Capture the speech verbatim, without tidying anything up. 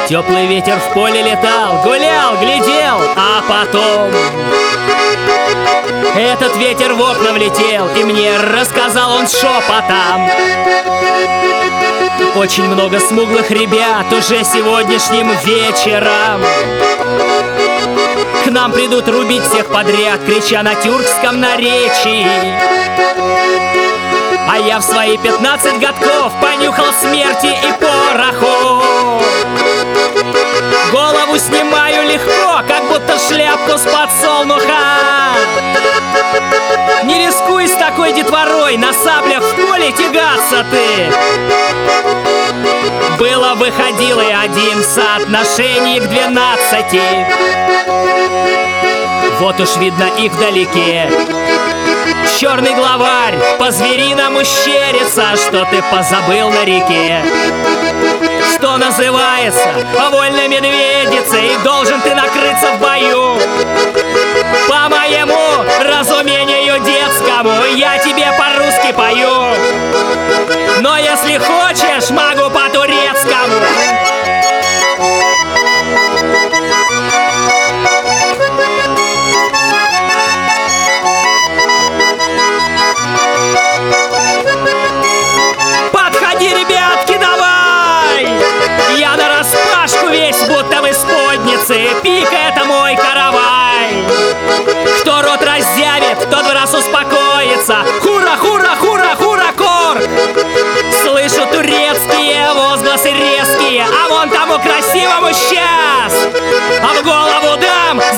Теплый ветер в поле летал, гулял, глядел, а потом этот ветер в окна влетел, и мне рассказал он шепотом: очень много смуглых ребят уже сегодняшним вечером к нам придут рубить всех подряд, крича на тюркском наречии. А я в свои пятнадцать годков понюхал смерти и пороху. Голову снимаю легко, как будто шляпку с подсолнуха. Не рискуй с такой детворой на саблях в поле тягаться ты. Было выходило и один в соотношении к двенадцати. Вот уж видно их вдалеке. Черный главарь по-звериному щерится, что ты позабыл на реке. Что называется вольной медведицей, и должен ты накрыться в бою. По моему разумению детскому я тебе по-русски пою. Но если хочешь, могу по-турецкому. Подходи, ребятки, давай! Я нараспашку весь, будто в исподнице. Пика — это мой каравай. Кто рот разъявит, тот в раз успокоится. Хура, хура, хура, хура, кор! Слышу турецкие возгласы резкие, а вон тому красивому сейчас а в голову дам